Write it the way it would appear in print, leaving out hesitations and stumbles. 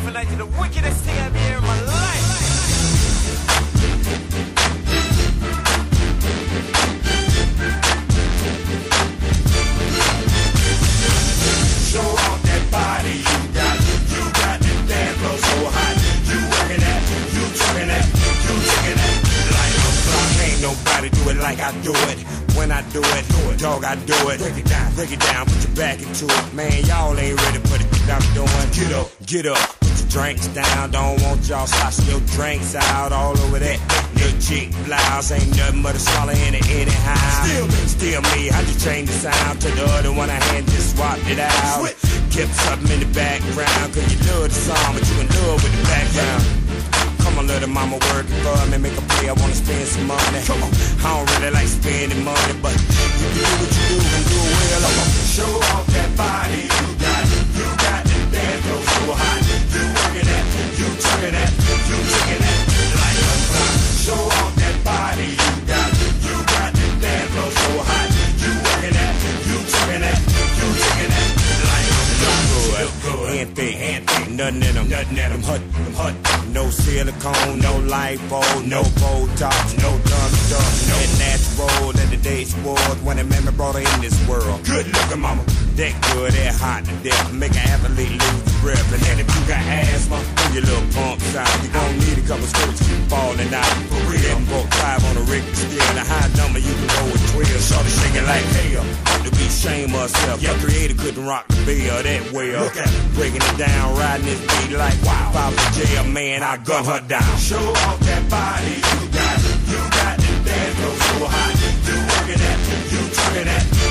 definitely the wickedest thing I've ever in my life. Show off that body you got that damn flow so hot. You working that, you talking that, you taking that like a clock. Ain't nobody do it like I do it. When I do it, dog, I do it. Break it down, put your back into it. Man, y'all ain't ready for the shit I'm doing. Get up, put your drinks down. Don't want y'all sloshing your drinks out all over that little chick blouse. Ain't nothing but a swallow in it anyhow. Still me, I just changed the sound to the other one I had, just swapped it out. Kept something in the background, cause you love the song, but you in love with the background. Come on, little mama, working for me, make a play, I wanna spend some money. Come on, I don't really like spending money, but you do what you do and do it well. I'm gonna show off that body you got that dance floor so hot. You working that, you talking that, you taking that like a clock. Show off that body you got that dance floor so hot. You working that, you talking that, you taking that like a clock. Hand thick, nothing in them, hut. No silicone, no lipo, no Botox, no dumb stuff, no natural that the day spoiled when a man brought her in this world. Good looking mama, that good, that hot to death, make an athlete lose breath. And then if you got asthma, pull your little pumps out. You gon' need a couple scopes to keep falling out. For real, I'm broke 5 on a Richter scale, a high number you can go with 12. Shorty shaking like hell, to be ashamed of herself. Your creator couldn't rock the bill that well. Look at her, breaking it down, riding this beat like wow. If I was jail, man, I gun her down. Show off that body you got that dance floor so hot. You working that, you talking that.